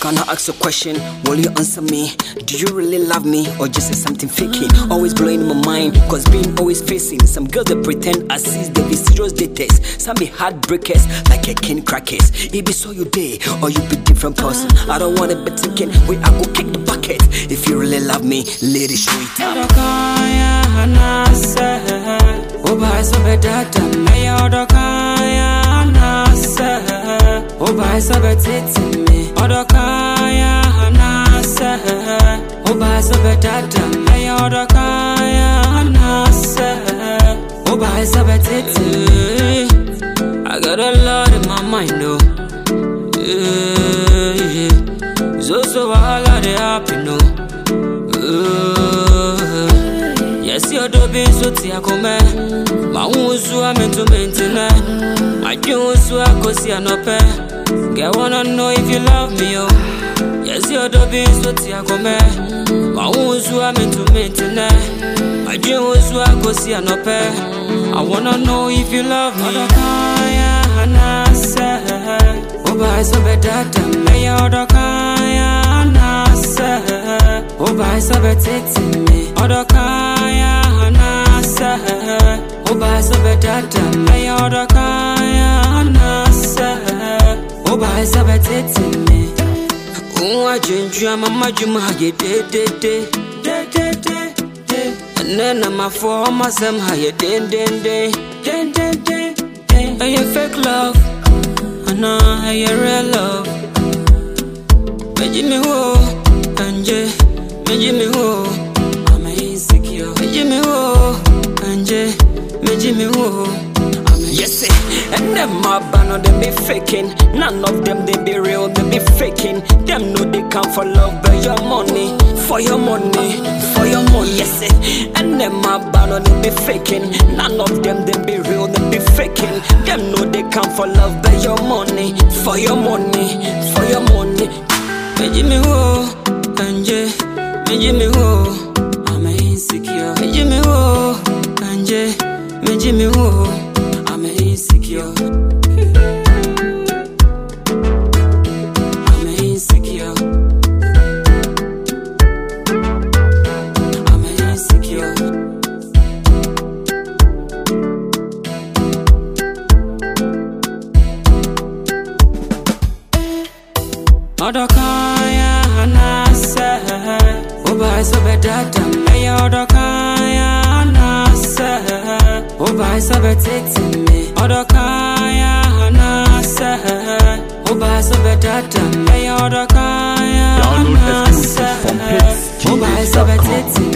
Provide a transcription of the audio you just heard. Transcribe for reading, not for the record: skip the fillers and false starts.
Can I ask a question? Will you answer me? Do you really love me or just is something faking? Always blowing my mind, cause being always facing some girls that pretend I see they be serious they test. Some be heartbreakers like a king crackers. It be so you day or you be different person. I don't wanna be thinking where I go kick the bucket. If you really love me, lady, show it up. Oba sabetete me odokaya hanase Oba sabetata me odokaya hanase Oba sabetete I got a lot in my mind oh so all of the happy no Yes you're doing so tia come Ma unsu amentu mentine I just want to anope. Girl, wanna know if you love me, oh. Yes, you're the beast, what you come. I want to meant to maintain. I just want to anope. I wanna know if you love me. Oba sabetata me odokaya nase. Oba sabetete me odokaya nase. Oba sabetata me odokaya nase. Oba sabetete me. Unwa jenjua mama juma haye de. And then I'm a former some haye den. Are you fake love? Ana are you real love? Meji me wo anje, meji me wo. I'm insecure. Meji me wo anje, meji me wo. Yes, and them my banner, them be faking. None of them they be real, they be faking. Them know they come for love, but your money, for your money, for your money. Yes, and them my banner, they be faking. None of them they be real, they be faking. Them know they come for love, but your money, for your money, for your money. Meji me wo, anje, meji me wo. I'm insecure. Meji me wo, anje, meji me wo. I'm insecure. I'm insecure. I'm insecure. Odokaya hanase. Oba sabetata me odokaya hanase. Oba sabetete me odokaya hanase. Oba sabetata me odokaya hanase. Oba sabetete